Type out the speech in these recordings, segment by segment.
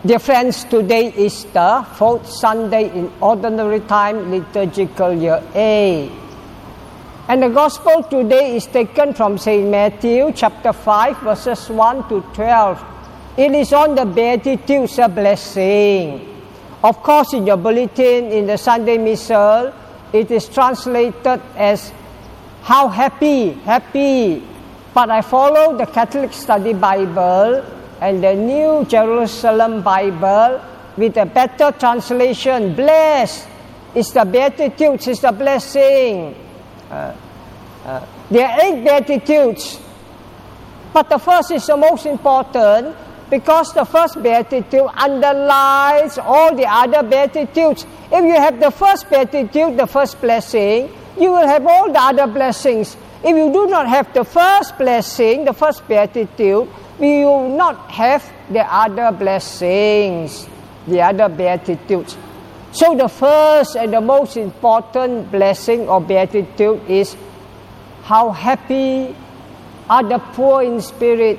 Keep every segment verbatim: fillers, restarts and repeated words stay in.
Dear friends, today is the fourth Sunday in Ordinary Time, Liturgical Year A. And the Gospel today is taken from Saint Matthew chapter five, verses one to twelve. It is on the Beatitudes, a blessing. Of course, in your bulletin, in the Sunday Missal, it is translated as, how happy, happy. But I follow the Catholic Study Bible and the New Jerusalem Bible with a better translation. Blessed is the Beatitudes, is the blessing. Uh, uh, there are eight Beatitudes, but the first is the most important because the first Beatitude underlies all the other Beatitudes. If you have the first Beatitude, the first blessing, you will have all the other blessings. If you do not have the first blessing, the first Beatitude, we will not have the other blessings, the other Beatitudes. So the first and the most important blessing or Beatitude is, how happy are the poor in spirit.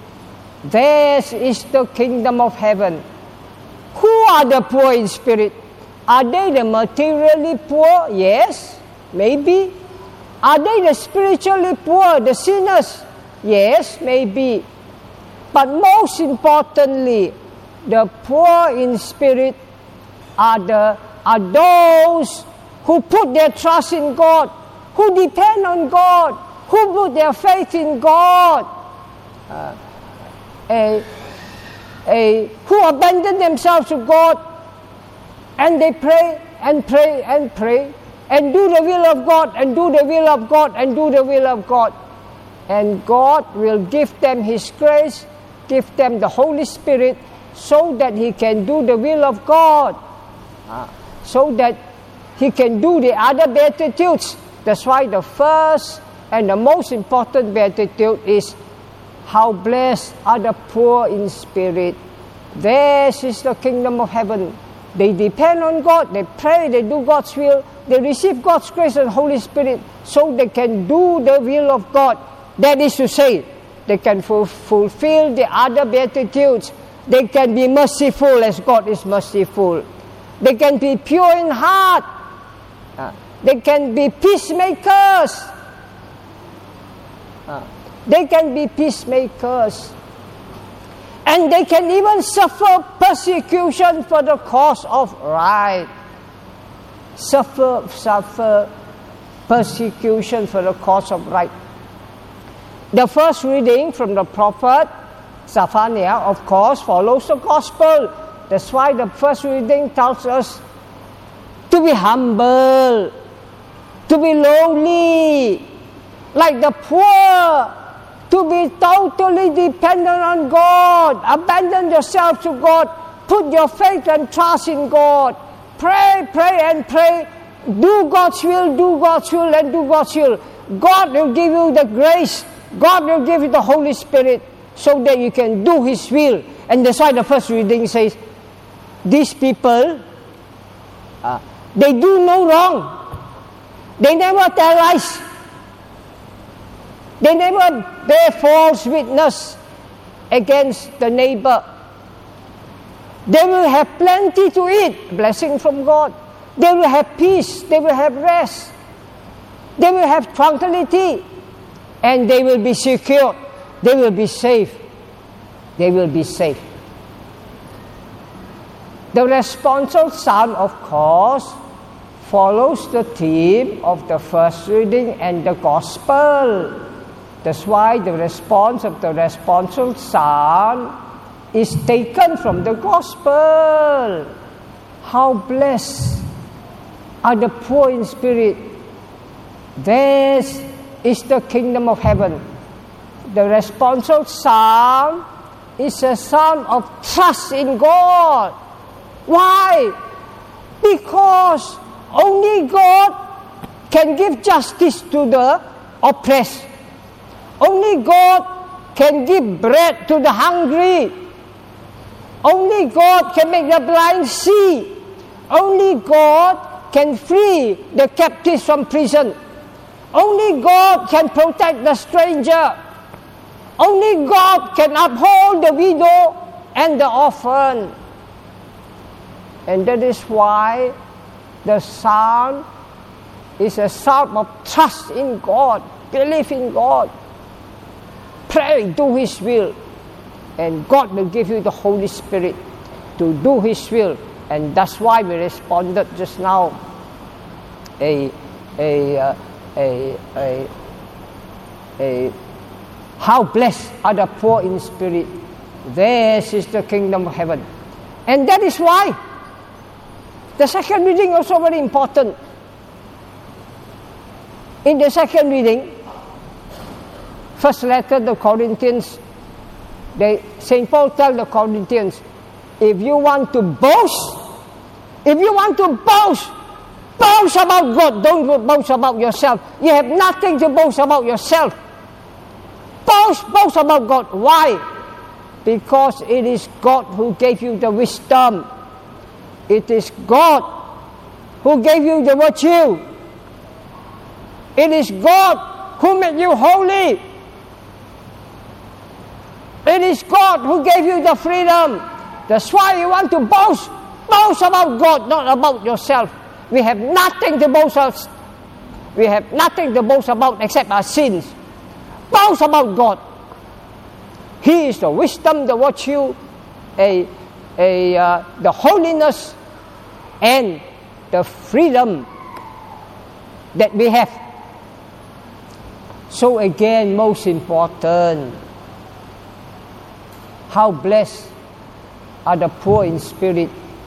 Theirs is the kingdom of heaven. Who are the poor in spirit? Are they the materially poor? Yes, maybe. Are they the spiritually poor, the sinners? Yes, maybe. But most importantly, the poor in spirit are, the, are those who put their trust in God, who depend on God, who put their faith in God, uh, a, a, who abandon themselves to God, and they pray and pray and pray, and do the will of God, and do the will of God, and do the will of God. And God will give them His grace, give them the Holy Spirit, so that He can do the will of God, uh, so that He can do the other Beatitudes. That's why the first and the most important Beatitude is, how blessed are the poor in spirit. Theirs is the kingdom of heaven. They depend on God, they pray, they do God's will, they receive God's grace and Holy Spirit, so they can do the will of God. That is to say, they can fu- fulfill the other Beatitudes. They can be merciful as God is merciful. They can be pure in heart. Uh, they can be peacemakers. Uh, they can be peacemakers. And they can even suffer persecution for the cause of right. Suffer, suffer persecution for the cause of right. The first reading from the prophet Zephaniah, of course, follows the gospel. That's why the first reading tells us to be humble, to be lowly, like the poor, to be totally dependent on God. Abandon yourself to God. Put your faith and trust in God. Pray, pray and pray. Do God's will, do God's will and do God's will. God will give you the grace. God will give you the Holy Spirit so that you can do His will. And that's why the first reading says, these people, uh, they do no wrong. They never tell lies. They never bear false witness against the neighbor. They will have plenty to eat, blessing from God. They will have peace. They will have rest. They will have tranquility. And they will be secure. They will be safe. They will be safe. The responsorial psalm, of course, follows the theme of the first reading and the gospel. That's why the response of the responsorial psalm is taken from the gospel. How blessed are the poor in spirit. Theirs is the kingdom of heaven. The responsorial psalm is a psalm of trust in God. Why? Because only God can give justice to the oppressed. Only God can give bread to the hungry. Only God can make the blind see. Only God can free the captives from prison. Only God can protect the stranger. Only God can uphold the widow and the orphan. And that is why the psalm is a psalm of trust in God, believe in God, pray, do His will, and God will give you the Holy Spirit to do His will. And that's why we responded just now, a, a, uh, a, a, a, how blessed are the poor in spirit, theirs is the kingdom of heaven. And that is why the second reading also very important. In the second reading, first letter to the Corinthians, they, Saint Paul tells the Corinthians, if you want to boast, if you want to boast, boast about God, don't boast about yourself. You have nothing to boast about yourself. Boast, boast about God. Why? Because it is God who gave you the wisdom. It is God who gave you the virtue. It is God who made you holy. It is God who gave you the freedom. That's why you want to boast. Boast about God, not about yourself. We have nothing to boast of. We have nothing to boast about except our sins. Boast about God. He is the wisdom, the virtue, a, a, uh, the holiness, and the freedom that we have. So again, most important, how blessed are the poor in spirit.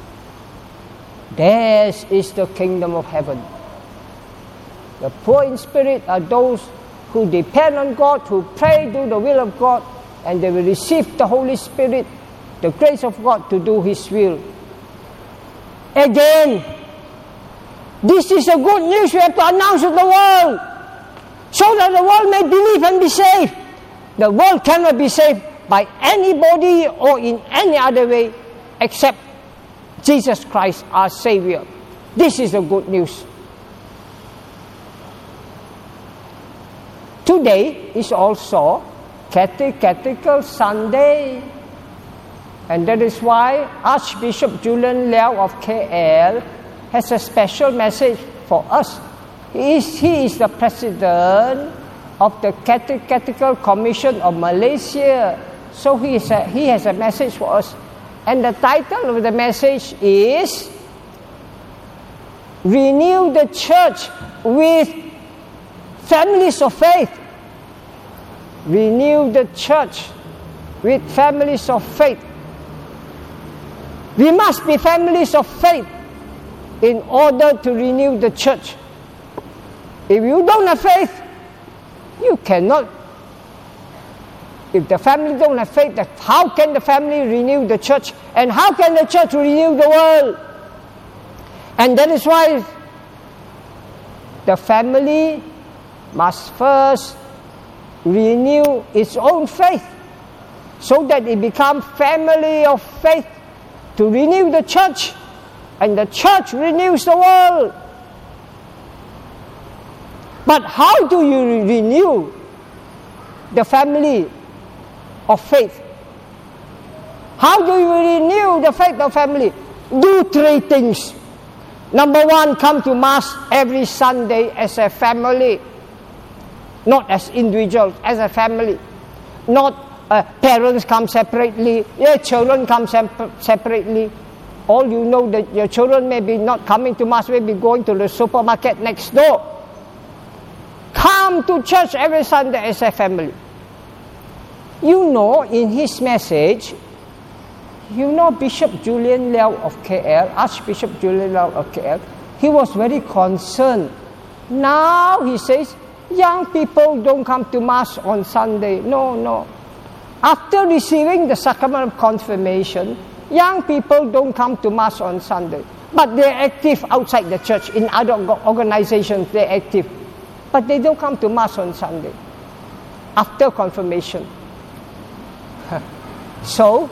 Theirs is the kingdom of heaven. The poor in spirit are those who depend on God, who pray, do the will of God, and they will receive the Holy Spirit, the grace of God to do His will. Again, this is a good news we have to announce to the world, so that the world may believe and be saved. The world cannot be saved by anybody or in any other way except Jesus Christ, our Savior. This is the good news. Today is also Catechetical Sunday, and that is why Archbishop Julian Liao of K L has a special message for us. He is, he is the president of the Catechetical Commission of Malaysia, so he, is a, he has a message for us. And the title of the message is Renew the Church with Families of Faith. Renew the church with families of faith. We must be families of faith in order to renew the church. If you don't have faith, you cannot. If the family don't have faith, how can the family renew the church? And how can the church renew the world? And that is why the family must first renew its own faith, so that it becomes family of faith to renew the church, and the church renews the world. But how do you renew the family of faith? How do you renew the faith of family? Do three things. Number one, come to Mass every Sunday as a family. Not as individuals, as a family. Not uh, parents come separately, your children come sem- separately. All you know that your children may be not coming to Mass, may be going to the supermarket next door. Come to church every Sunday as a family. You know, in his message, you know Bishop Julian Liao of K L, Archbishop Julian Liao of K L, he was very concerned. Now he says, young people don't come to Mass on Sunday. No, no. After receiving the sacrament of confirmation, young people don't come to Mass on Sunday. But they're active outside the church. In other organizations, they're active. But they don't come to Mass on Sunday after confirmation. So,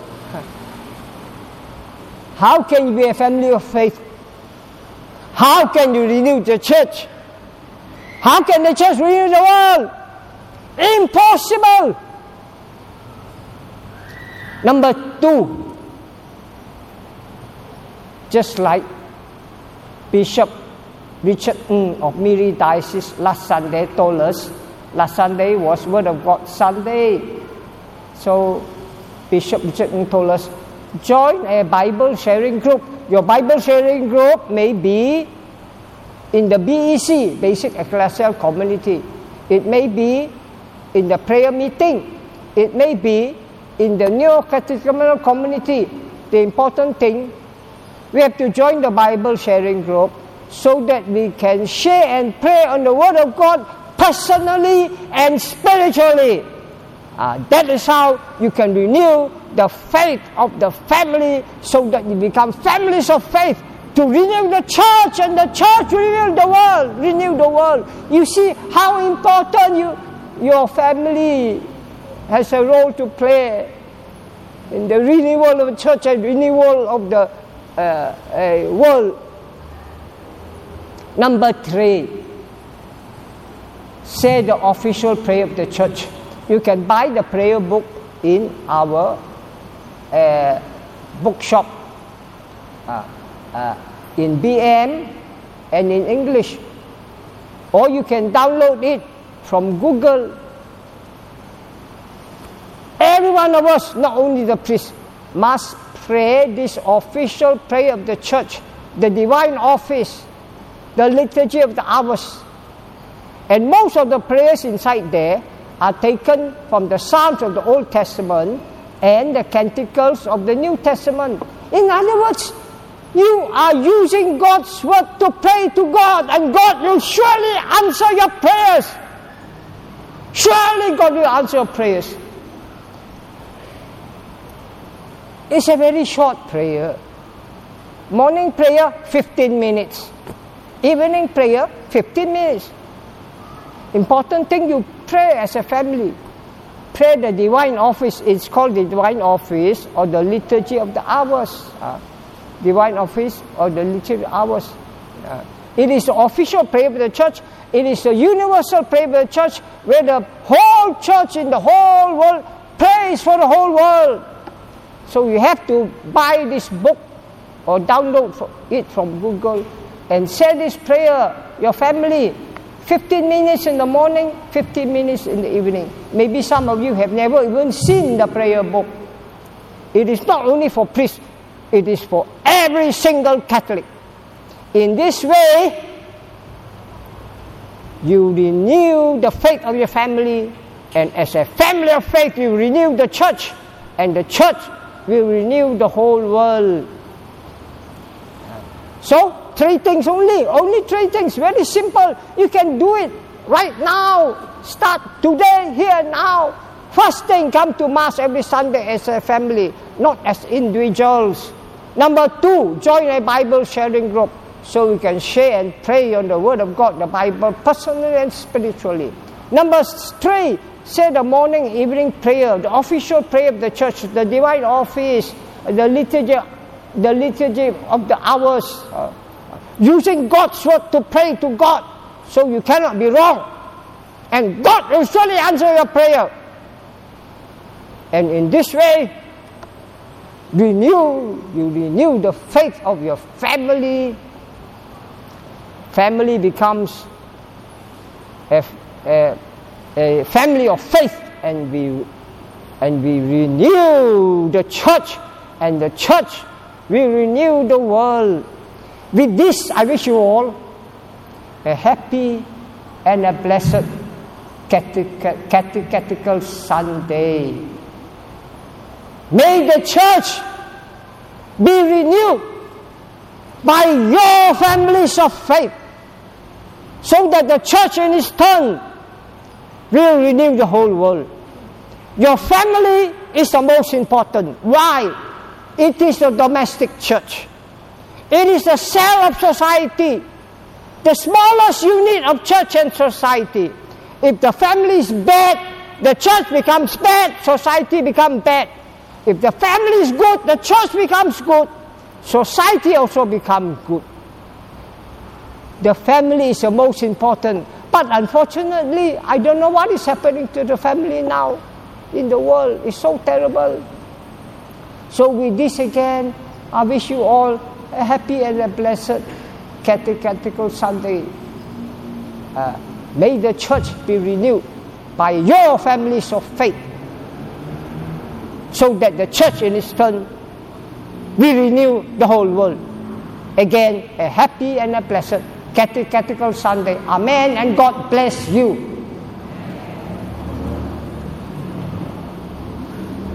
how can you be a family of faith? How can you renew the church? How can the church renew the world? Impossible! Number two, Just like Bishop Richard Ng of Miri Diocese last Sunday told us, last Sunday was Word of God Sunday. So Bishop Richard Ng told us, join a Bible sharing group. Your Bible sharing group may be in the B E C, Basic Ecclesial Community. It may be in the prayer meeting. It may be in the neo-catechumenal community. The important thing, we have to join the Bible sharing group so that we can share and pray on the Word of God personally and spiritually. Uh, that is how you can renew the faith of the family so that you become families of faith to renew the church, and the church renew the world. Renew the world. You see how important you, your family has a role to play in the renewal of the church and renewal of the uh, uh, world. Number three, say the official prayer of the church. You can buy the prayer book in our uh, bookshop, uh, uh, in B M and in English. Or you can download it from Google. Every one of us, not only the priest, must pray this official prayer of the church, the divine office, the liturgy of the hours. And most of the prayers inside there are taken from the Psalms of the Old Testament and the Canticles of the New Testament. In other words, you are using God's word to pray to God, and God will surely answer your prayers. Surely God will answer your prayers. It's a very short prayer. Morning prayer, fifteen minutes. Evening prayer, fifteen minutes. Important thing, you pray as a family. Pray the divine office. It's called the divine office or the liturgy of the hours. Uh, divine office or the liturgy of the hours. Uh, it is the official prayer of the church. It is the universal prayer of the church where the whole church in the whole world prays for the whole world. So you have to buy this book or download it from Google and say this prayer, your family. fifteen minutes in the morning, fifteen minutes in the evening. Maybe some of you have never even seen the prayer book. It is not only for priests, it is for every single Catholic. In this way, you renew the faith of your family, and as a family of faith, you renew the church, and the church will renew the whole world. So, three things only, only three things, very simple. You can do it right now. Start today, here, now. First thing, come to Mass every Sunday as a family, not as individuals. Number two, join a Bible sharing group so you can share and pray on the Word of God, the Bible, personally and spiritually. Number three, say the morning, evening prayer, the official prayer of the church, the divine office, the liturgy, the liturgy of the hours. Uh, using God's word to pray to God, so you cannot be wrong, and God will surely answer your prayer. And in this way, renew you renew the faith of your family. Family becomes a, a, a family of faith, and we and we renew the church, and the church will renew the world. With this, I wish you all a happy and a blessed catechetical Sunday. May the church be renewed by your families of faith, so that the church in its turn will renew the whole world. Your family is the most important. Why? It is the domestic church. It is the cell of society, the smallest unit of church and society. If the family is bad, the church becomes bad, society becomes bad. If the family is good, the church becomes good, society also becomes good. The family is the most important. But unfortunately, I don't know what is happening to the family now in the world. It's so terrible. So with this again, I wish you all a happy and a blessed Catechetical Sunday. Uh, may the church be renewed by your families of faith, so that the church in its turn will renew the whole world. Again, a happy and a blessed Catechetical Sunday. Amen, and God bless you.